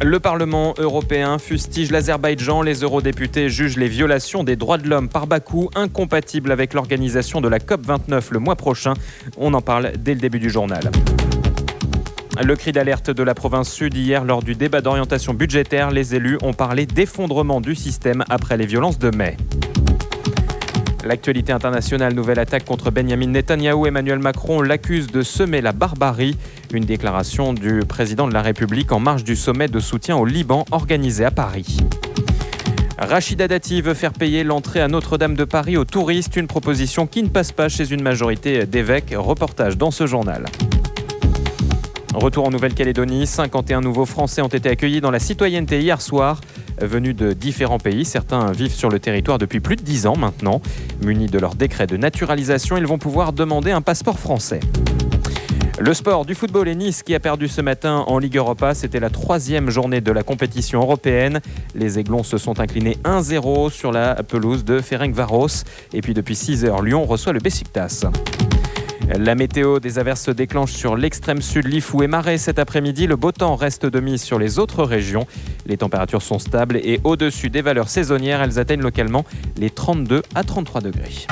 Le Parlement européen fustige l'Azerbaïdjan. Les eurodéputés jugent les violations des droits de l'homme par Bakou incompatibles avec l'organisation de la COP29 le mois prochain. On en parle dès le début du journal. Le cri d'alerte de la province sud hier lors du débat d'orientation budgétaire. Les élus ont parlé d'effondrement du système après les violences de mai. L'actualité internationale, nouvelle attaque contre Benyamin Netanyahou. Emmanuel Macron l'accuse de semer la barbarie. Une déclaration du président de la République en marge du sommet de soutien au Liban organisé à Paris. Rachida Dati veut faire payer l'entrée à Notre-Dame de Paris aux touristes. Une proposition qui ne passe pas chez une majorité d'évêques. Reportage dans ce journal. Retour en Nouvelle-Calédonie, 51 nouveaux Français ont été accueillis dans la citoyenneté hier soir. Venus de différents pays, certains vivent sur le territoire depuis plus de 10 ans maintenant. Munis de leur décret de naturalisation, ils vont pouvoir demander un passeport français. Le sport, du football et Nice qui a perdu ce matin en Ligue Europa. C'était la 3e journée de la compétition européenne. Les Aiglons se sont inclinés 1-0 sur la pelouse de Ferencváros. Et puis depuis 6 heures, Lyon reçoit le Beşiktaş. La météo, des averses se déclenchent sur l'extrême sud, Lifou et Marais cet après-midi. Le beau temps reste de mise sur les autres régions. Les températures sont stables et au-dessus des valeurs saisonnières. Elles atteignent localement les 32 à 33 degrés.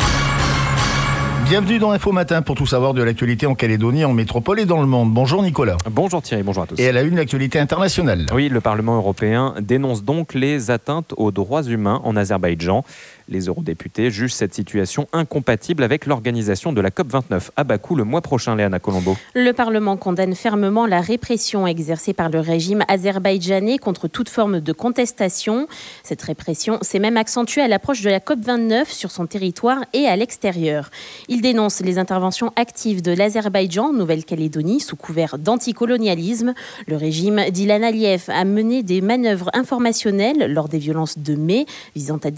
Bienvenue dans Info Matin pour tout savoir de l'actualité en Calédonie, en métropole et dans le monde. Bonjour Nicolas. Bonjour Thierry, bonjour à tous. Et à la une, l'actualité internationale. Oui, le Parlement européen dénonce donc les atteintes aux droits humains en Azerbaïdjan. Les eurodéputés jugent cette situation incompatible avec l'organisation de la COP29 à Bakou le mois prochain, Léana Colombo. Le Parlement condamne fermement la répression exercée par le régime azerbaïdjanais contre toute forme de contestation. Cette répression s'est même accentuée à l'approche de la COP29 sur son territoire et à l'extérieur. Il dénonce les interventions actives de l'Azerbaïdjan en Nouvelle-Calédonie sous couvert d'anticolonialisme. Le régime d'Ilham Aliyev a mené des manœuvres informationnelles lors des violences de mai visant à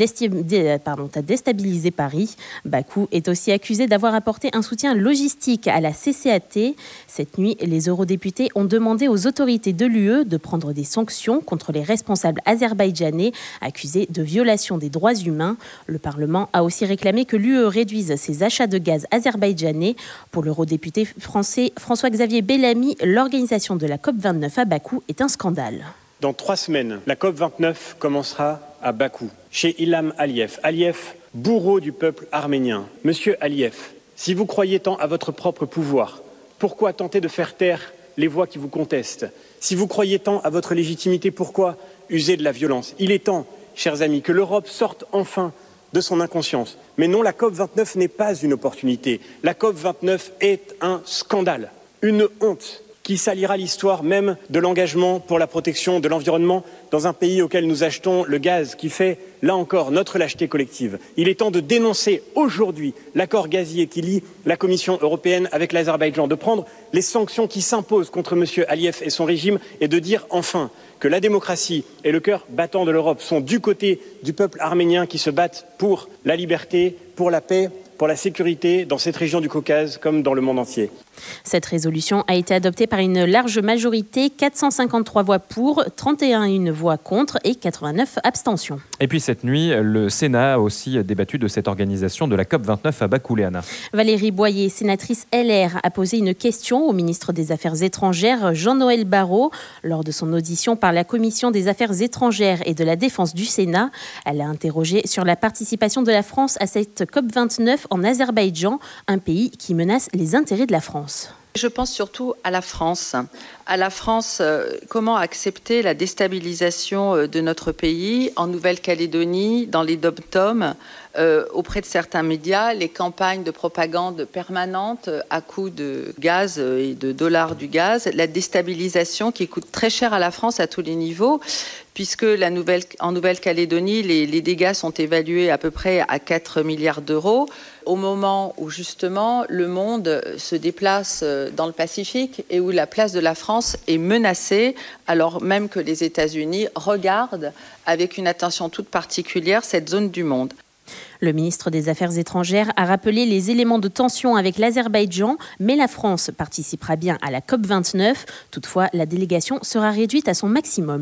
déstabiliser Paris. Bakou est aussi accusé d'avoir apporté un soutien logistique à la CCAT. Cette nuit, les eurodéputés ont demandé aux autorités de l'UE de prendre des sanctions contre les responsables azerbaïdjanais accusés de violation des droits humains. Le Parlement a aussi réclamé que l'UE réduise ses achats de gaz azerbaïdjanais. Pour l'eurodéputé français François-Xavier Bellamy, l'organisation de la COP29 à Bakou est un scandale. Dans 3 semaines, la COP29 commencera à Bakou, chez Ilham Aliyev. Aliyev, bourreau du peuple arménien. Monsieur Aliyev, si vous croyez tant à votre propre pouvoir, pourquoi tenter de faire taire les voix qui vous contestent ? Si vous croyez tant à votre légitimité, pourquoi user de la violence ? Il est temps, chers amis, que l'Europe sorte enfin de son inconscience. Mais non, la COP29 n'est pas une opportunité. La COP29 est un scandale, une honte qui salira l'histoire même de l'engagement pour la protection de l'environnement dans un pays auquel nous achetons le gaz qui fait, là encore, notre lâcheté collective. Il est temps de dénoncer aujourd'hui l'accord gazier qui lie la Commission européenne avec l'Azerbaïdjan, de prendre les sanctions qui s'imposent contre M. Aliyev et son régime et de dire enfin que la démocratie et le cœur battant de l'Europe sont du côté du peuple arménien qui se battent pour la liberté, pour la paix, pour la sécurité dans cette région du Caucase comme dans le monde entier. Cette résolution a été adoptée par une large majorité, 453 voix pour, 31 voix contre et 89 abstentions. Et puis cette nuit, le Sénat a aussi débattu de cette organisation de la COP29 à Bakou, Léana. Valérie Boyer, sénatrice LR, a posé une question au ministre des Affaires étrangères, Jean-Noël Barrot, lors de son audition par la Commission des Affaires étrangères et de la Défense du Sénat. Elle a interrogé sur la participation de la France à cette COP29 en Azerbaïdjan, un pays qui menace les intérêts de la France. Je pense surtout à la France. À la France, comment accepter la déstabilisation de notre pays en Nouvelle-Calédonie, dans les dom-toms, auprès de certains médias, les campagnes de propagande permanentes à coups de gaz et de dollars du gaz, la déstabilisation qui coûte très cher à la France à tous les niveaux, puisque en Nouvelle-Calédonie, les dégâts sont évalués à peu près à 4 milliards d'euros, au moment où justement le monde se déplace dans le Pacifique et où la place de la France est menacée, alors même que les États-Unis regardent avec une attention toute particulière cette zone du monde. Le ministre des Affaires étrangères a rappelé les éléments de tension avec l'Azerbaïdjan, mais la France participera bien à la COP29. Toutefois, la délégation sera réduite à son maximum.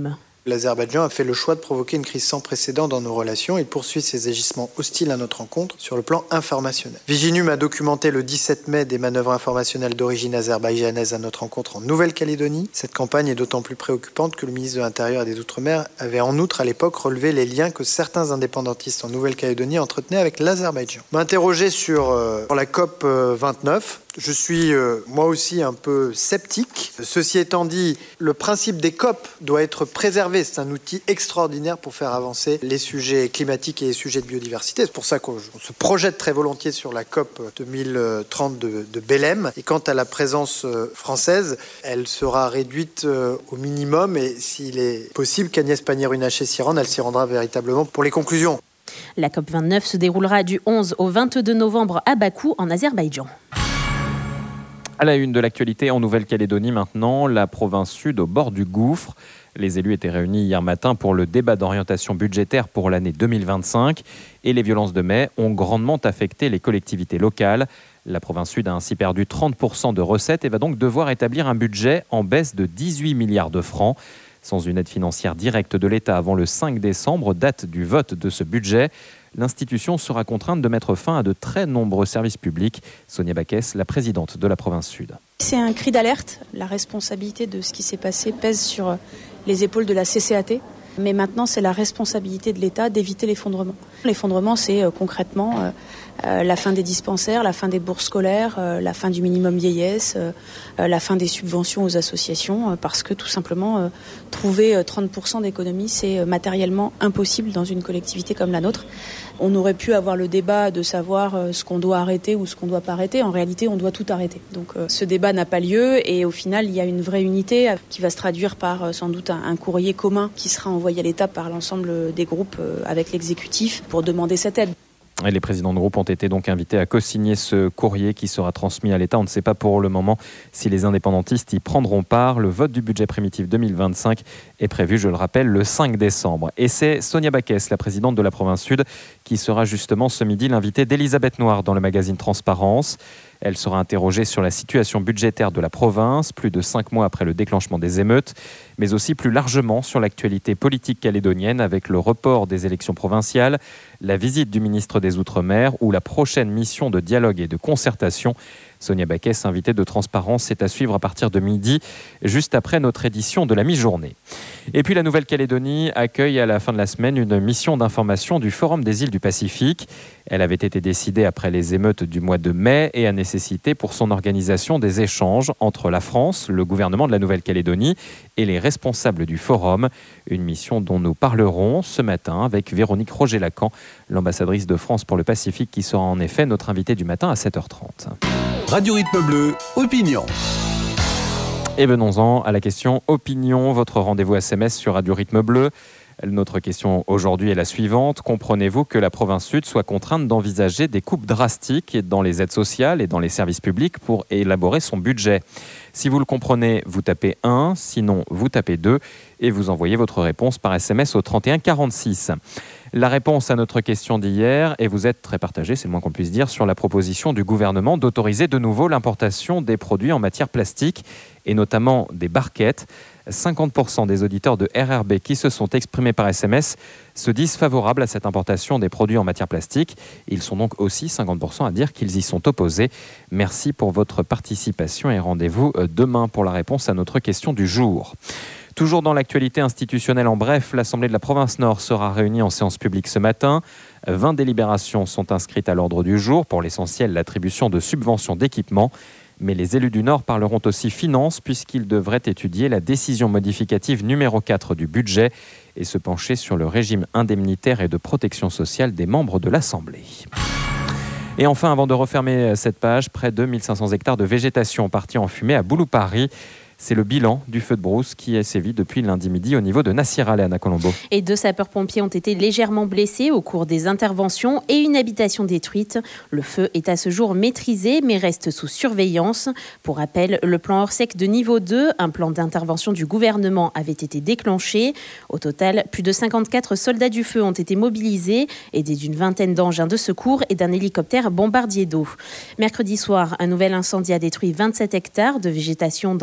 L'Azerbaïdjan a fait le choix de provoquer une crise sans précédent dans nos relations. Il poursuit ses agissements hostiles à notre rencontre sur le plan informationnel. Viginum a documenté le 17 mai des manœuvres informationnelles d'origine azerbaïdjanaise à notre rencontre en Nouvelle-Calédonie. Cette campagne est d'autant plus préoccupante que le ministre de l'Intérieur et des Outre-mer avait en outre à l'époque relevé les liens que certains indépendantistes en Nouvelle-Calédonie entretenaient avec l'Azerbaïdjan. M'interroger sur la COP 29. Je suis moi aussi un peu sceptique. Ceci étant dit, le principe des COP doit être préservé. C'est un outil extraordinaire pour faire avancer les sujets climatiques et les sujets de biodiversité. C'est pour ça qu'on se projette très volontiers sur la COP 2030 de Belém. Et quant à la présence française, elle sera réduite au minimum. Et s'il est possible qu'Agnès Pannier-Runacher s'y rende, elle s'y rendra véritablement pour les conclusions. La COP 29 se déroulera du 11 au 22 novembre à Bakou, en Azerbaïdjan. À la une de l'actualité en Nouvelle-Calédonie maintenant, la province sud au bord du gouffre. Les élus étaient réunis hier matin pour le débat d'orientation budgétaire pour l'année 2025 et les violences de mai ont grandement affecté les collectivités locales. La province sud a ainsi perdu 30% de recettes et va donc devoir établir un budget en baisse de 18 milliards de francs. Sans une aide financière directe de l'État avant le 5 décembre, date du vote de ce budget, l'institution sera contrainte de mettre fin à de très nombreux services publics. Sonia Baquès, la présidente de la province sud. C'est un cri d'alerte. La responsabilité de ce qui s'est passé pèse sur les épaules de la CCAT. Mais maintenant, c'est la responsabilité de l'État d'éviter l'effondrement. L'effondrement, c'est concrètement la fin des dispensaires, la fin des bourses scolaires, la fin du minimum vieillesse, la fin des subventions aux associations, parce que tout simplement, trouver 30% d'économie, c'est matériellement impossible dans une collectivité comme la nôtre. On aurait pu avoir le débat de savoir ce qu'on doit arrêter ou ce qu'on ne doit pas arrêter. En réalité, on doit tout arrêter. Donc ce débat n'a pas lieu et au final, il y a une vraie unité qui va se traduire par sans doute un courrier commun qui sera envoyé à l'État par l'ensemble des groupes avec l'exécutif pour demander cette aide. Et les présidents de groupe ont été donc invités à co-signer ce courrier qui sera transmis à l'État. On ne sait pas pour le moment si les indépendantistes y prendront part. Le vote du budget primitif 2025 est prévu, je le rappelle, le 5 décembre. Et c'est Sonia Baquès, la présidente de la province sud, qui sera justement ce midi l'invitée d'Elisabeth Noir dans le magazine Transparence. Elle sera interrogée sur la situation budgétaire de la province, plus de 5 mois après le déclenchement des émeutes, mais aussi plus largement sur l'actualité politique calédonienne avec le report des élections provinciales, la visite du ministre des Outre-mer ou la prochaine mission de dialogue et de concertation. Sonia Baquès, invitée de Transparence, c'est à suivre à partir de midi, juste après notre édition de la mi-journée. Et puis la Nouvelle-Calédonie accueille à la fin de la semaine une mission d'information du Forum des îles du Pacifique. Elle avait été décidée après les émeutes du mois de mai et a nécessité pour son organisation des échanges entre la France, le gouvernement de la Nouvelle-Calédonie et les responsables du Forum. Une mission dont nous parlerons ce matin avec Véronique Roger-Lacan, l'ambassadrice de France pour le Pacifique, qui sera en effet notre invitée du matin à 7h30. Radio Rythme Bleu, opinion. Et venons-en à la question opinion, votre rendez-vous SMS sur Radio Rythme Bleu. Notre question aujourd'hui est la suivante. Comprenez-vous que la province sud soit contrainte d'envisager des coupes drastiques dans les aides sociales et dans les services publics pour élaborer son budget ? Si vous le comprenez, vous tapez 1, sinon vous tapez 2 et vous envoyez votre réponse par SMS au 31 46. La réponse à notre question d'hier, et vous êtes très partagé, c'est le moins qu'on puisse dire, sur la proposition du gouvernement d'autoriser de nouveau l'importation des produits en matière plastique et notamment des barquettes. 50% des auditeurs de RRB qui se sont exprimés par SMS se disent favorables à cette importation des produits en matière plastique. Ils sont donc aussi 50% à dire qu'ils y sont opposés. Merci pour votre participation et rendez-vous demain pour la réponse à notre question du jour. Toujours dans l'actualité institutionnelle en bref, l'Assemblée de la province Nord sera réunie en séance publique ce matin. 20 délibérations sont inscrites à l'ordre du jour, pour l'essentiel l'attribution de subventions d'équipement. Mais les élus du Nord parleront aussi finances puisqu'ils devraient étudier la décision modificative numéro 4 du budget et se pencher sur le régime indemnitaire et de protection sociale des membres de l'Assemblée. Et enfin, avant de refermer cette page, près de 1500 hectares de végétation partis en fumée à Bouloupari. C'est le bilan du feu de brousse qui a sévi depuis lundi midi au niveau de Nassirale et Anna Colombo. Et 2 sapeurs-pompiers ont été légèrement blessés au cours des interventions et une habitation détruite. Le feu est à ce jour maîtrisé mais reste sous surveillance. Pour rappel, le plan Orsec de niveau 2, un plan d'intervention du gouvernement, avait été déclenché. Au total, plus de 54 soldats du feu ont été mobilisés, aidés d'une vingtaine d'engins de secours et d'un hélicoptère bombardier d'eau. Mercredi soir, un nouvel incendie a détruit 27 hectares de végétation dans la zone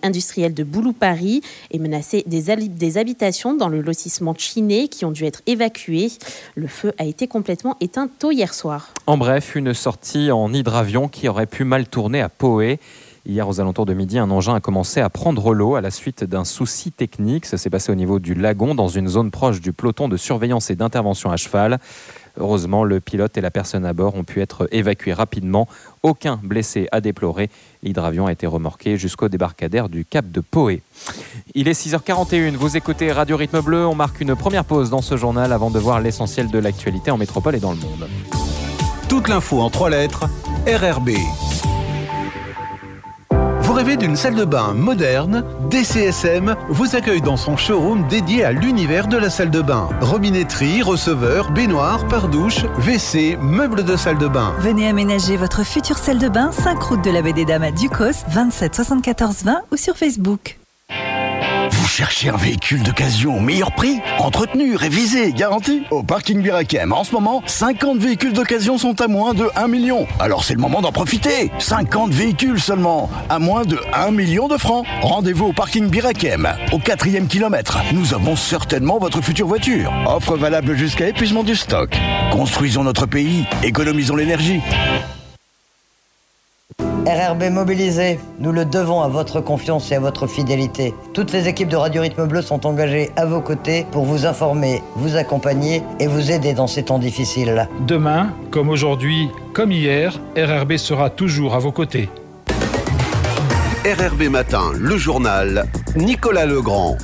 industriel de Boulou-Paris et menacé des habitations dans le lotissement Chiné qui ont dû être évacuées. Le feu a été complètement éteint tôt hier soir. En bref, une sortie en hydravion qui aurait pu mal tourner à Poé. Hier, aux alentours de midi, un engin a commencé à prendre l'eau à la suite d'un souci technique. Ça s'est passé au niveau du lagon, dans une zone proche du peloton de surveillance et d'intervention à cheval. Heureusement, le pilote et la personne à bord ont pu être évacués rapidement. Aucun blessé à déplorer. L'hydravion a été remorqué jusqu'au débarcadère du Cap de Poé. Il est 6h41. Vous écoutez Radio Rythme Bleu. On marque une première pause dans ce journal avant de voir l'essentiel de l'actualité en métropole et dans le monde. Toute l'info en 3 lettres, RRB. Vous rêvez d'une salle de bain moderne? DCSM vous accueille dans son showroom dédié à l'univers de la salle de bain. Robinetterie, receveur, baignoire, pare-douche, WC, meubles de salle de bain. Venez aménager votre future salle de bain, 5 route de la Baie des Dames à Ducos, 27 74 20 ou sur Facebook. Vous cherchez un véhicule d'occasion au meilleur prix? Entretenu, révisé, garanti? Au parking Birakem, en ce moment, 50 véhicules d'occasion sont à moins de 1 million. Alors c'est le moment d'en profiter. 50 véhicules seulement, à moins de 1 million de francs. Rendez-vous au parking Birakem, au 4e kilomètre. Nous avons certainement votre future voiture. Offre valable jusqu'à épuisement du stock. Construisons notre pays, économisons l'énergie. RRB mobilisé, nous le devons à votre confiance et à votre fidélité. Toutes les équipes de Radio Rythme Bleu sont engagées à vos côtés pour vous informer, vous accompagner et vous aider dans ces temps difficiles. Demain, comme aujourd'hui, comme hier, RRB sera toujours à vos côtés. RRB Matin, le journal, Nicolas Legrand.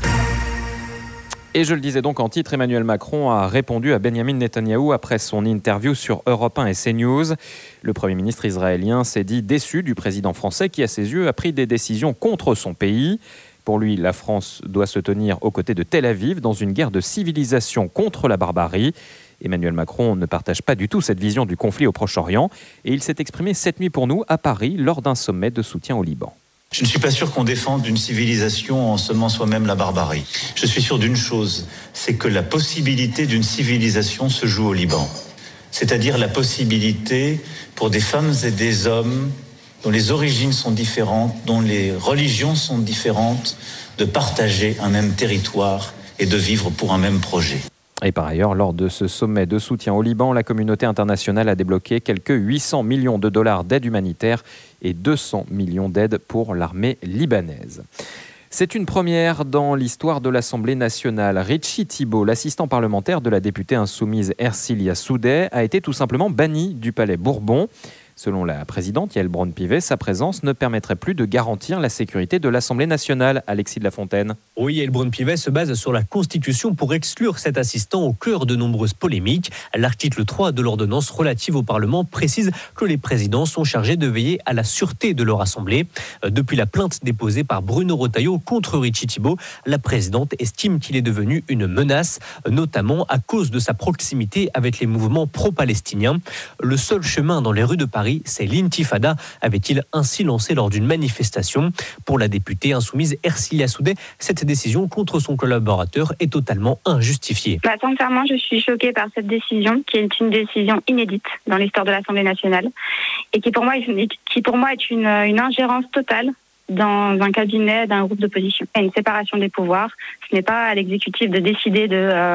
Et je le disais donc en titre, Emmanuel Macron a répondu à Benjamin Netanyahou après son interview sur Europe 1 et CNews. Le Premier ministre israélien s'est dit déçu du président français qui, à ses yeux, a pris des décisions contre son pays. Pour lui, la France doit se tenir aux côtés de Tel Aviv dans une guerre de civilisation contre la barbarie. Emmanuel Macron ne partage pas du tout cette vision du conflit au Proche-Orient et il s'est exprimé cette nuit pour nous à Paris lors d'un sommet de soutien au Liban. Je ne suis pas sûr qu'on défende une civilisation en semant soi-même la barbarie. Je suis sûr d'une chose, c'est que la possibilité d'une civilisation se joue au Liban. C'est-à-dire la possibilité pour des femmes et des hommes dont les origines sont différentes, dont les religions sont différentes, de partager un même territoire et de vivre pour un même projet. Et par ailleurs, lors de ce sommet de soutien au Liban, la communauté internationale a débloqué quelques 800 millions de dollars d'aide humanitaire et 200 millions d'aides pour l'armée libanaise. C'est une première dans l'histoire de l'Assemblée nationale. Richie Thibault, l'assistant parlementaire de la députée insoumise Ercilia Soudet, a été tout simplement banni du Palais Bourbon. Selon la présidente Yael Braun-Pivet, sa présence ne permettrait plus de garantir la sécurité de l'Assemblée nationale. Alexis de la Fontaine. Oui, Yael Braun-Pivet se base sur la Constitution pour exclure cet assistant au cœur de nombreuses polémiques. L'article 3 de l'ordonnance relative au Parlement précise que les présidents sont chargés de veiller à la sûreté de leur Assemblée. Depuis la plainte déposée par Bruno Retailleau contre Richie Thibault, la présidente estime qu'il est devenu une menace, notamment à cause de sa proximité avec les mouvements pro-palestiniens. Le seul chemin dans les rues de Paris, c'est l'intifada, avait-il ainsi lancé lors d'une manifestation. Pour la députée insoumise Ercilia Soudet, cette décision contre son collaborateur est totalement injustifiée. Sincèrement, je suis choquée par cette décision, qui est une décision inédite dans l'histoire de l'Assemblée nationale et qui pour moi est une ingérence totale dans un cabinet d'un groupe d'opposition. Il y a une séparation des pouvoirs. Ce n'est pas à l'exécutif de décider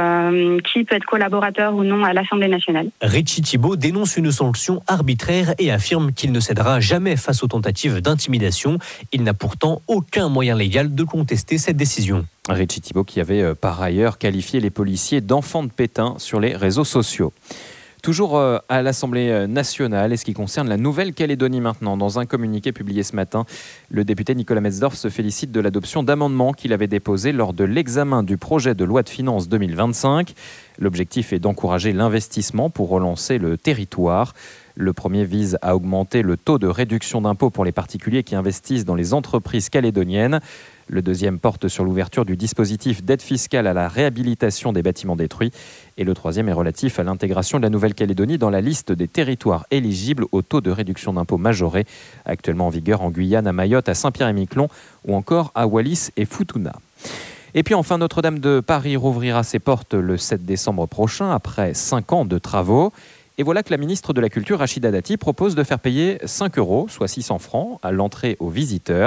de qui peut être collaborateur ou non à l'Assemblée nationale. Richie Thibault dénonce une sanction arbitraire et affirme qu'il ne cédera jamais face aux tentatives d'intimidation. Il n'a pourtant aucun moyen légal de contester cette décision. Richie Thibault qui avait par ailleurs qualifié les policiers d'enfants de Pétain sur les réseaux sociaux. Toujours à l'Assemblée nationale, et ce qui concerne la Nouvelle-Calédonie maintenant, dans un communiqué publié ce matin, le député Nicolas Metzdorf se félicite de l'adoption d'amendements qu'il avait déposés lors de l'examen du projet de loi de finances 2025. L'objectif est d'encourager l'investissement pour relancer le territoire. Le premier vise à augmenter le taux de réduction d'impôt pour les particuliers qui investissent dans les entreprises calédoniennes. Le deuxième porte sur l'ouverture du dispositif d'aide fiscale à la réhabilitation des bâtiments détruits. Et le troisième est relatif à l'intégration de la Nouvelle-Calédonie dans la liste des territoires éligibles au taux de réduction d'impôt majoré, actuellement en vigueur en Guyane, à Mayotte, à Saint-Pierre-et-Miquelon ou encore à Wallis et Futuna. Et puis enfin, Notre-Dame de Paris rouvrira ses portes le 7 décembre prochain, après 5 ans de travaux. Et voilà que la ministre de la Culture, Rachida Dati, propose de faire payer 5 €, soit 600 francs, à l'entrée aux visiteurs.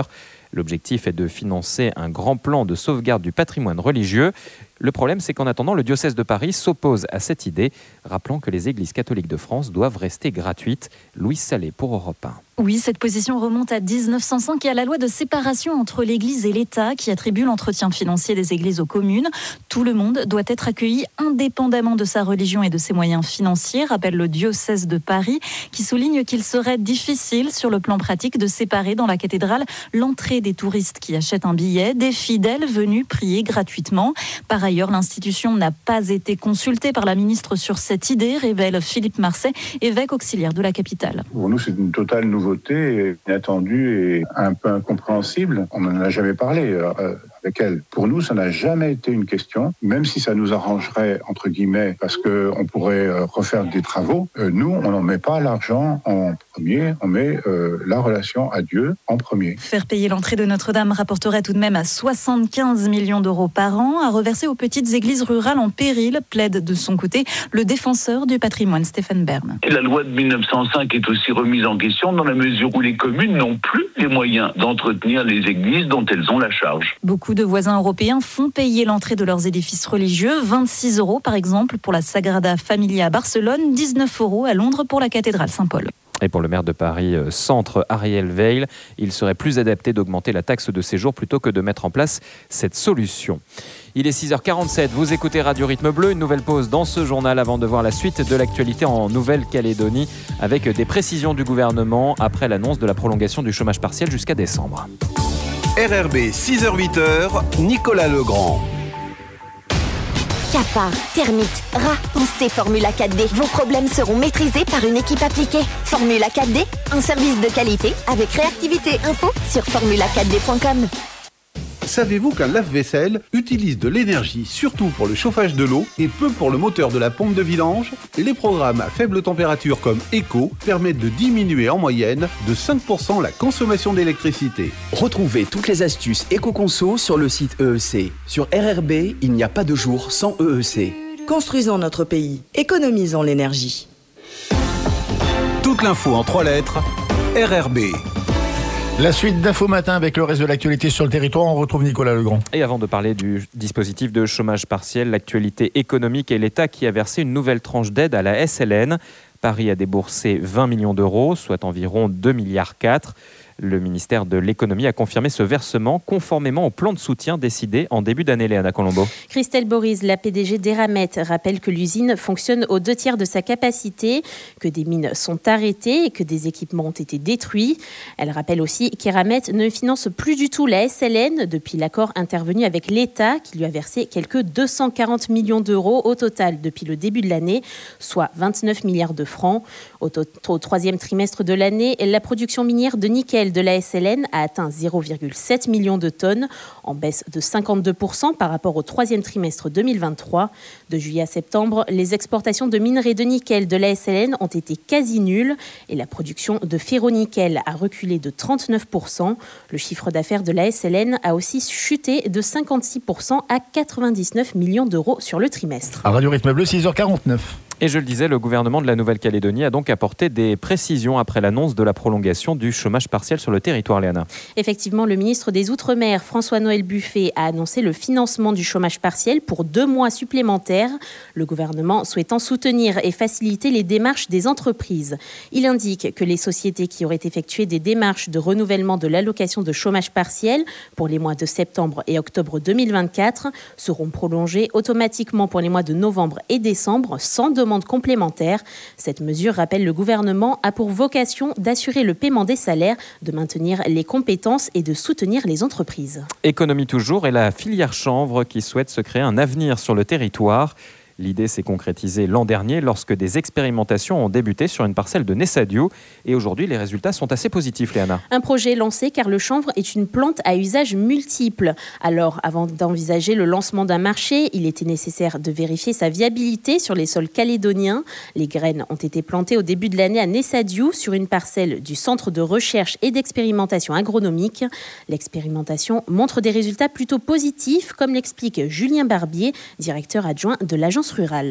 L'objectif est de financer un grand plan de sauvegarde du patrimoine religieux. Le problème, c'est qu'en attendant, le diocèse de Paris s'oppose à cette idée, rappelant que les églises catholiques de France doivent rester gratuites. Louise Salé pour Europe 1. Oui, cette position remonte à 1905 et à la loi de séparation entre l'Église et l'État qui attribue l'entretien financier des églises aux communes. Tout le monde doit être accueilli indépendamment de sa religion et de ses moyens financiers, rappelle le diocèse de Paris, qui souligne qu'il serait difficile sur le plan pratique de séparer dans la cathédrale l'entrée des touristes qui achètent un billet des fidèles venus prier gratuitement. Par ailleurs, l'institution n'a pas été consultée par la ministre sur cette idée, révèle Philippe Marseille, évêque auxiliaire de la capitale. Pour nous, c'est une totale nouveauté, inattendue et un peu incompréhensible. On n'en a jamais parlé avec elle. Pour nous, ça n'a jamais été une question, même si ça nous arrangerait, entre guillemets, parce qu'on pourrait refaire des travaux. Nous, on n'en met pas l'argent en premier, on met la relation à Dieu en premier. Faire payer l'entrée de Notre-Dame rapporterait tout de même à 75 millions d'euros par an, à reverser aux petites églises rurales en péril, plaide de son côté le défenseur du patrimoine Stéphane Bern. La loi de 1905 est aussi remise en question dans la mesure où les communes n'ont plus les moyens d'entretenir les églises dont elles ont la charge. Beaucoup de voisins européens font payer l'entrée de leurs édifices religieux, 26 € par exemple pour la Sagrada Familia à Barcelone, 19 € à Londres pour la cathédrale Saint-Paul. Et pour le maire de Paris Centre, Ariel Veil, il serait plus adapté d'augmenter la taxe de séjour plutôt que de mettre en place cette solution. Il est 6h47, vous écoutez Radio Rythme Bleu, une nouvelle pause dans ce journal avant de voir la suite de l'actualité en Nouvelle-Calédonie avec des précisions du gouvernement après l'annonce de la prolongation du chômage partiel jusqu'à décembre. RRB 6h-8h, Nicolas Legrand. Cafards, termites, rats, pensez Formula 4D. Vos problèmes seront maîtrisés par une équipe appliquée. Formula 4D, un service de qualité avec réactivité. Info sur formula4d.com. Savez-vous qu'un lave-vaisselle utilise de l'énergie surtout pour le chauffage de l'eau et peu pour le moteur de la pompe de vidange? Les programmes à faible température comme Eco permettent de diminuer en moyenne de 5% la consommation d'électricité. Retrouvez toutes les astuces éco-conso sur le site EEC. Sur RRB, il n'y a pas de jour sans EEC. Construisons notre pays, économisons l'énergie. Toute l'info en 3 lettres, RRB. La suite d'Info Matin avec le reste de l'actualité sur le territoire, on retrouve Nicolas Legrand. Et avant de parler du dispositif de chômage partiel, l'actualité économique et l'État qui a versé une nouvelle tranche d'aide à la SLN. Paris a déboursé 20 millions d'euros, soit environ 2,4 milliards. Le ministère de l'économie a confirmé ce versement conformément au plan de soutien décidé en début d'année, Léana Colombo. Christelle Boris, la PDG d'Eramet, rappelle que l'usine fonctionne aux 2/3 de sa capacité, que des mines sont arrêtées et que des équipements ont été détruits. Elle rappelle aussi qu'Eramet ne finance plus du tout la SLN depuis l'accord intervenu avec l'État qui lui a versé quelques 240 millions d'euros au total depuis le début de l'année, soit 29 milliards de francs. Au troisième trimestre de l'année, la production minière de nickel de la SLN a atteint 0,7 million de tonnes, en baisse de 52% par rapport au troisième trimestre 2023. De juillet à septembre, les exportations de minerais de nickel de la SLN ont été quasi nulles et la production de ferro-nickel a reculé de 39%. Le chiffre d'affaires de la SLN a aussi chuté de 56% à 99 millions d'euros sur le trimestre. À Radio Rythme Bleu, 6h49. Et je le disais, le gouvernement de la Nouvelle-Calédonie a donc apporté des précisions après l'annonce de la prolongation du chômage partiel sur le territoire, Léana. Effectivement, le ministre des Outre-mer, François-Noël Buffet, a annoncé le financement du chômage partiel pour 2 mois supplémentaires, le gouvernement souhaitant soutenir et faciliter les démarches des entreprises. Il indique que les sociétés qui auraient effectué des démarches de renouvellement de l'allocation de chômage partiel pour les mois de septembre et octobre 2024 seront prolongées automatiquement pour les mois de novembre et décembre sans demande complémentaire. Cette mesure, rappelle le gouvernement, a pour vocation d'assurer le paiement des salaires, de maintenir les compétences et de soutenir les entreprises. Économie toujours et la filière chanvre qui souhaite se créer un avenir sur le territoire. L'idée s'est concrétisée l'an dernier lorsque des expérimentations ont débuté sur une parcelle de Nessadiou. Et aujourd'hui, les résultats sont assez positifs, Léana. Un projet lancé car le chanvre est une plante à usage multiple. Alors, avant d'envisager le lancement d'un marché, il était nécessaire de vérifier sa viabilité sur les sols calédoniens. Les graines ont été plantées au début de l'année à Nessadiou sur une parcelle du Centre de recherche et d'expérimentation agronomique. L'expérimentation montre des résultats plutôt positifs, comme l'explique Julien Barbier, directeur adjoint de l'agence rurale.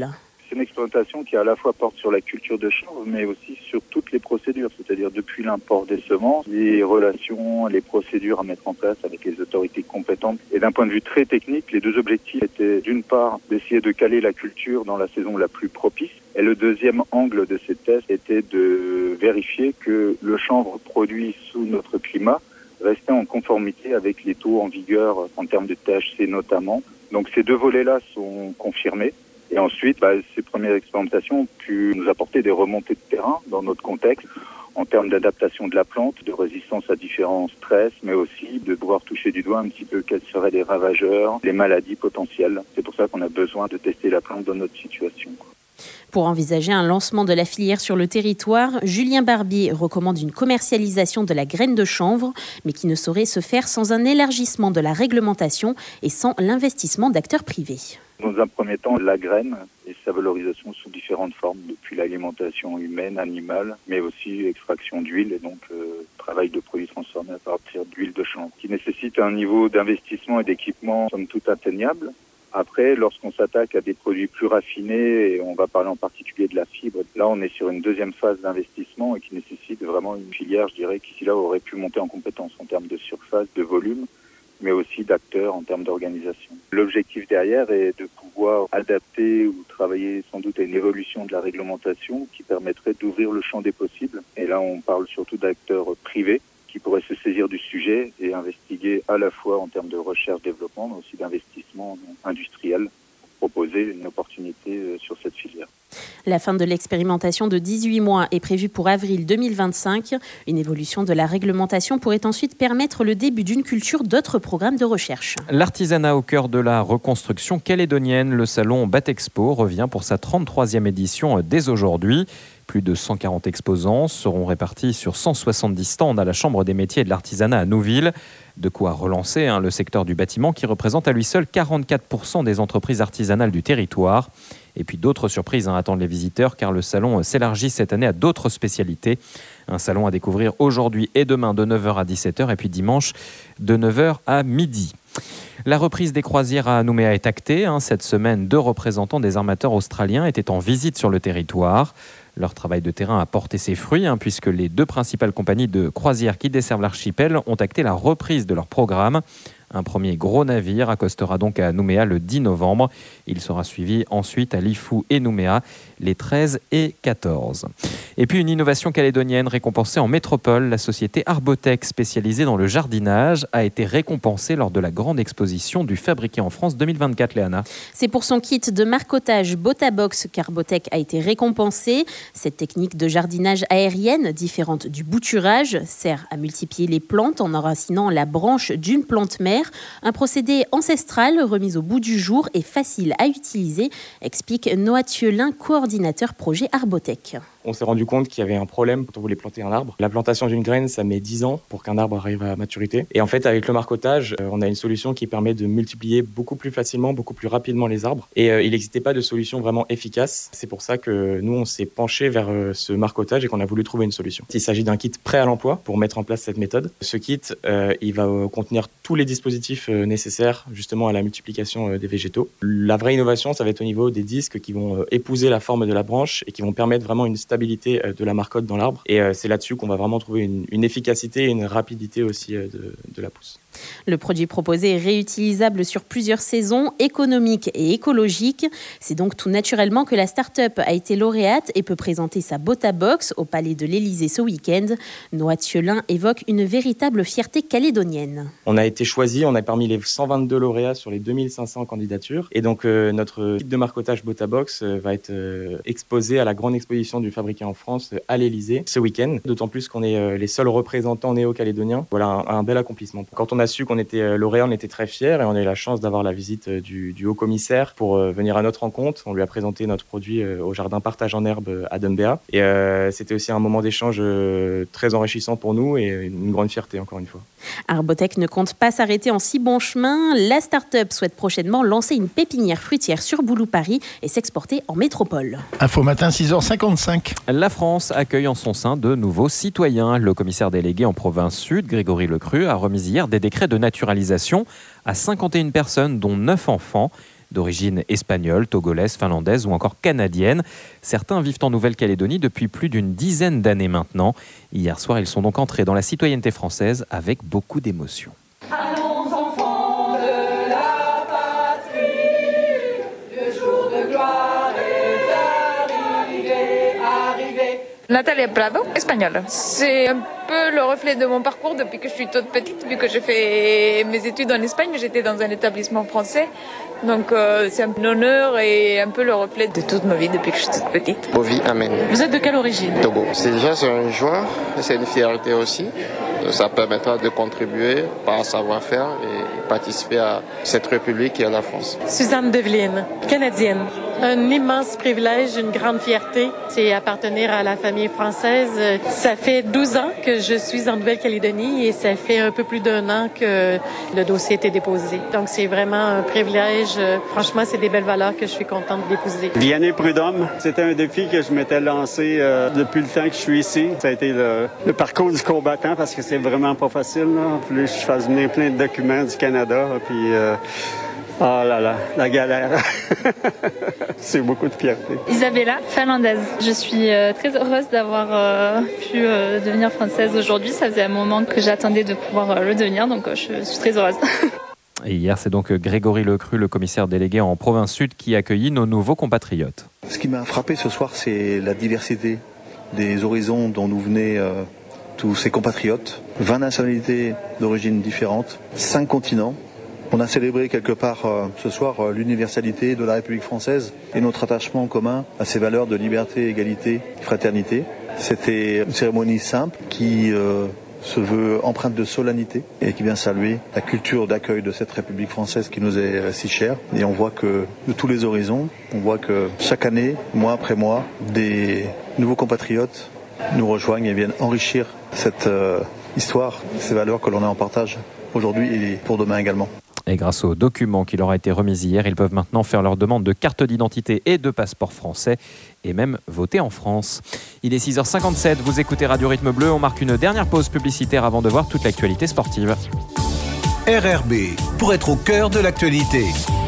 C'est une expérimentation qui à la fois porte sur la culture de chanvre, mais aussi sur toutes les procédures, c'est-à-dire depuis l'import des semences, les relations, les procédures à mettre en place avec les autorités compétentes. Et d'un point de vue très technique, les deux objectifs étaient d'une part d'essayer de caler la culture dans la saison la plus propice, et le deuxième angle de ces tests était de vérifier que le chanvre produit sous notre climat restait en conformité avec les taux en vigueur en termes de THC notamment. Donc ces deux volets-là sont confirmés. Et ensuite, ces premières expérimentations ont pu nous apporter des remontées de terrain dans notre contexte en termes d'adaptation de la plante, de résistance à différents stress, mais aussi de pouvoir toucher du doigt un petit peu quels seraient les ravageurs, les maladies potentielles. C'est pour ça qu'on a besoin de tester la plante dans notre situation. Pour envisager un lancement de la filière sur le territoire, Julien Barbier recommande une commercialisation de la graine de chanvre, mais qui ne saurait se faire sans un élargissement de la réglementation et sans l'investissement d'acteurs privés. Dans un premier temps, la graine et sa valorisation sous différentes formes, depuis l'alimentation humaine, animale, mais aussi extraction d'huile et donc travail de produits transformés à partir d'huile de chanvre, qui nécessite un niveau d'investissement et d'équipement somme toute atteignable. Après, lorsqu'on s'attaque à des produits plus raffinés, et on va parler en particulier de la fibre, là on est sur une deuxième phase d'investissement et qui nécessite vraiment une filière, je dirais, qui ici là aurait pu monter en compétence en termes de surface, de volume, mais aussi d'acteurs en termes d'organisation. L'objectif derrière est de pouvoir adapter ou travailler sans doute à une évolution de la réglementation qui permettrait d'ouvrir le champ des possibles. Et là, on parle surtout d'acteurs privés qui pourraient se saisir du sujet et investiguer à la fois en termes de recherche-développement, mais aussi d'investissement industriel pour proposer une opportunité sur cette filière. La fin de l'expérimentation de 18 mois est prévue pour avril 2025. Une évolution de la réglementation pourrait ensuite permettre le début d'une culture d'autres programmes de recherche. L'artisanat au cœur de la reconstruction calédonienne, le salon Batexpo revient pour sa 33e édition dès aujourd'hui. Plus de 140 exposants seront répartis sur 170 stands à la Chambre des métiers et de l'artisanat à Nouville. De quoi relancer le secteur du bâtiment qui représente à lui seul 44% des entreprises artisanales du territoire. Et puis d'autres surprises attendent les visiteurs car le salon s'élargit cette année à d'autres spécialités. Un salon à découvrir aujourd'hui et demain de 9h à 17h et puis dimanche de 9h à midi. La reprise des croisières à Nouméa est actée. Cette semaine, 2 représentants des armateurs australiens étaient en visite sur le territoire. Leur travail de terrain a porté ses fruits puisque les 2 principales compagnies de croisières qui desservent l'archipel ont acté la reprise de leur programme. Un premier gros navire accostera donc à Nouméa le 10 novembre. Il sera suivi ensuite à Lifou et Nouméa les 13 et 14. Et puis une innovation calédonienne récompensée en métropole. La société Arbotech, spécialisée dans le jardinage, a été récompensée lors de la grande exposition du Fabriqué en France 2024, Léana. C'est pour son kit de marcotage Botabox qu'Arbotech a été récompensé. Cette technique de jardinage aérienne, différente du bouturage, sert à multiplier les plantes en enracinant la branche d'une plante mère. Un procédé ancestral remis au bout du jour et facile à utiliser, explique Noah Thielin, coordinateur projet Arbotech. On s'est rendu compte qu'il y avait un problème quand on voulait planter un arbre. La plantation d'une graine, ça met 10 ans pour qu'un arbre arrive à maturité. Et en fait, avec le marcotage, on a une solution qui permet de multiplier beaucoup plus facilement, beaucoup plus rapidement les arbres. Et il n'existait pas de solution vraiment efficace. C'est pour ça que nous, on s'est penché vers ce marcotage et qu'on a voulu trouver une solution. Il s'agit d'un kit prêt à l'emploi pour mettre en place cette méthode. Ce kit, il va contenir tous les dispositifs nécessaires justement à la multiplication des végétaux. La vraie innovation, ça va être au niveau des disques qui vont épouser la forme de la branche et qui vont permettre vraiment une stabilité de la marcotte dans l'arbre. Et c'est là-dessus qu'on va vraiment trouver une efficacité et une rapidité aussi de la pousse. Le produit proposé est réutilisable sur plusieurs saisons, économique et écologique. C'est donc tout naturellement que la start-up a été lauréate et peut présenter sa Botabox au Palais de l'Élysée ce week-end. Noah Thielin évoque une véritable fierté calédonienne. On a été choisi, on est parmi les 122 lauréats sur les 2500 candidatures. Et donc notre kit de marcotage Botabox va être exposé à la grande exposition du Fabriqué en France à l'Élysée ce week-end. D'autant plus qu'on est les seuls représentants néo-calédoniens. Voilà un bel accomplissement. Quand on a su qu'on était lauréat, on était très fiers et on a eu la chance d'avoir la visite du haut-commissaire pour venir à notre rencontre. On lui a présenté notre produit au jardin Partage en Herbe à Dumbéa. Et c'était aussi un moment d'échange très enrichissant pour nous et une grande fierté encore une fois. Arbotech ne compte pas s'arrêter en si bon chemin. La start-up souhaite prochainement lancer une pépinière fruitière sur Boulou-Paris et s'exporter en métropole. Info matin, 6h55. La France accueille en son sein de nouveaux citoyens. Le commissaire délégué en province sud, Grégory Lecru, a remis hier des décrets de naturalisation à 51 personnes, dont 9 enfants. d'origine espagnole, togolaise, finlandaise ou encore canadienne. Certains vivent en Nouvelle-Calédonie depuis plus d'une dizaine d'années maintenant. Hier soir, ils sont donc entrés dans la citoyenneté française avec beaucoup d'émotion. Allons enfants de la patrie, le jour de gloire est arrivé. Natalia Prado, espagnole. C'est un peu le reflet de mon parcours depuis que je suis toute petite, vu que j'ai fait mes études en Espagne, j'étais dans un établissement français. Donc c'est un honneur et un peu le reflet de toute ma vie depuis que je suis toute petite. Bovi Amen. Vous êtes de quelle origine? Togo. C'est une joie, c'est une fierté aussi. Ça permettra de contribuer par savoir-faire et participer à cette république qui est la France. Suzanne Develyne, canadienne. Un immense privilège, une grande fierté, c'est appartenir à la famille française. Ça fait 12 ans que je suis en Nouvelle-Calédonie et ça fait un peu plus d'1 an que le dossier a été déposé. Donc c'est vraiment un privilège. Franchement, c'est des belles valeurs que je suis contente d'épouser. Vianney Prudhomme, c'était un défi que je m'étais lancé depuis le temps que je suis ici. Ça a été le parcours du combattant parce que c'est vraiment pas facile. Là. En plus, je fasse venir plein de documents du Canada. Puis, oh là là, la galère. C'est beaucoup de fierté. Isabella, finlandaise. Je suis très heureuse d'avoir pu devenir française aujourd'hui. Ça faisait un moment que j'attendais de pouvoir le devenir, donc je suis très heureuse. Et hier, c'est donc Grégory Lecru, le commissaire délégué en province sud, qui accueillit nos nouveaux compatriotes. Ce qui m'a frappé ce soir, c'est la diversité des horizons dont nous venaient tous ces compatriotes. 20 nationalités d'origine différentes, 5 continents. On a célébré quelque part ce soir l'universalité de la République française et notre attachement commun à ces valeurs de liberté, égalité, fraternité. C'était une cérémonie simple qui se veut empreinte de solennité et qui vient saluer la culture d'accueil de cette République française qui nous est si chère. Et on voit que de tous les horizons, on voit que chaque année, mois après mois, des nouveaux compatriotes nous rejoignent et viennent enrichir cette histoire, ces valeurs que l'on a en partage aujourd'hui et pour demain également. Et grâce aux documents qui leur a été remis hier, ils peuvent maintenant faire leur demande de carte d'identité et de passeport français et même voter en France. Il est 6h57, vous écoutez Radio Rythme Bleu. On marque une dernière pause publicitaire avant de voir toute l'actualité sportive. RRB, pour être au cœur de l'actualité.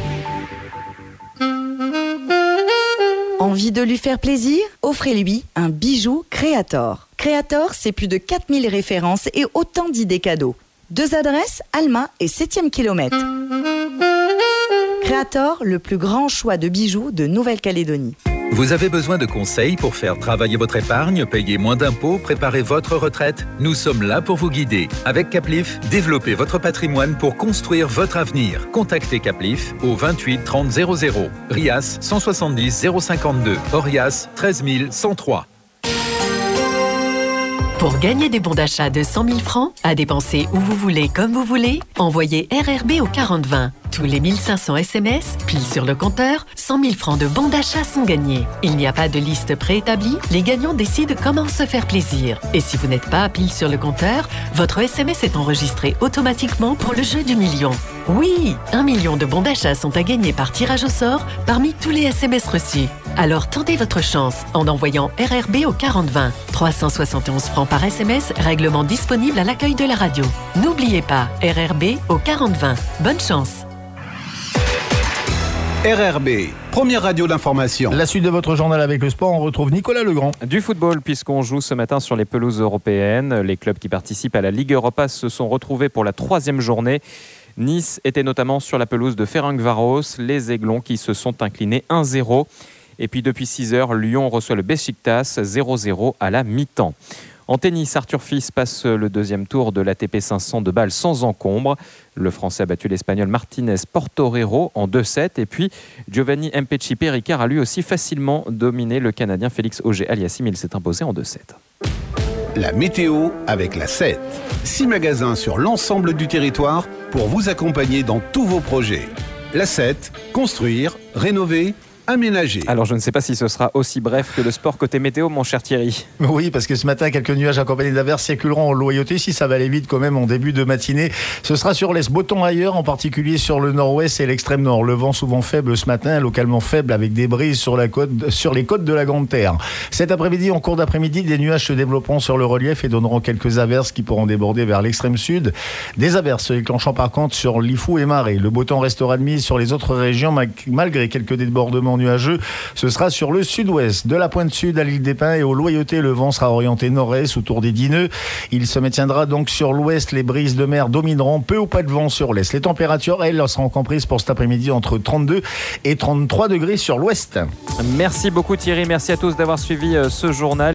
Envie de lui faire plaisir? Offrez-lui un bijou Créator. Créator, c'est plus de 4000 références et autant d'idées cadeaux. 2 adresses, Alma et 7e kilomètre. Créator, le plus grand choix de bijoux de Nouvelle-Calédonie. Vous avez besoin de conseils pour faire travailler votre épargne, payer moins d'impôts, préparer votre retraite? Nous sommes là pour vous guider. Avec Caplif, développez votre patrimoine pour construire votre avenir. Contactez Caplif au 28 30 00. RIAS 170 052. Orias 13 103. Pour gagner des bons d'achat de 100 000 francs, à dépenser où vous voulez, comme vous voulez, envoyez RRB au 4020. Tous les 1500 SMS, pile sur le compteur, 100 000 francs de bons d'achat sont gagnés. Il n'y a pas de liste préétablie, les gagnants décident comment se faire plaisir. Et si vous n'êtes pas à pile sur le compteur, votre SMS est enregistré automatiquement pour le jeu du million. Oui, 1 million de bons d'achat sont à gagner par tirage au sort parmi tous les SMS reçus. Alors tentez votre chance en envoyant RRB au 4020. 371 francs par SMS, règlement disponible à l'accueil de la radio. N'oubliez pas, RRB au 4020. Bonne chance. RRB, première radio d'information. La suite de votre journal avec le sport, on retrouve Nicolas Legrand. Du football, puisqu'on joue ce matin sur les pelouses européennes. Les clubs qui participent à la Ligue Europa se sont retrouvés pour la 3e journée. Nice était notamment sur la pelouse de Ferencváros, les Aiglons qui se sont inclinés 1-0. Et puis depuis 6h, Lyon reçoit le Beşiktaş 0-0 à la mi-temps. En tennis, Arthur Fils passe le 2e tour de l'ATP 500 de Bâle sans encombre. Le Français a battu l'Espagnol Martínez Portorero en 2-7. Et puis Giovanni Mpetshi Ricard a lui aussi facilement dominé le Canadien Félix Auger-Aliassime. Il s'est imposé en 2-7. La météo avec la 7. 6 magasins sur l'ensemble du territoire pour vous accompagner dans tous vos projets. La 7, construire, rénover, aménagés. Alors je ne sais pas si ce sera aussi bref que le sport côté météo, mon cher Thierry. Oui, parce que ce matin, quelques nuages accompagnés d'averses circuleront en loyauté. Si ça va aller vite quand même en début de matinée, ce sera sur l'est. Beau temps ailleurs, en particulier sur le nord-ouest et l'extrême nord. Le vent souvent faible ce matin, localement faible avec des brises sur les côtes de la Grande Terre. Cet après-midi, en cours d'après-midi, des nuages se développeront sur le relief et donneront quelques averses qui pourront déborder vers l'extrême sud. Des averses se déclenchant par contre sur Lifou et Marais. Le beau temps restera de mise sur les autres régions malgré quelques débordements nuageux. Ce sera sur le sud-ouest. De la pointe sud à l'île des Pins et aux Loyautés, le vent sera orienté nord-est autour des 10 nœuds. Il se maintiendra donc sur l'ouest. Les brises de mer domineront, peu ou pas de vent sur l'est. Les températures, elles, seront comprises pour cet après-midi entre 32 et 33 degrés sur l'ouest. Merci beaucoup Thierry, merci à tous d'avoir suivi ce journal.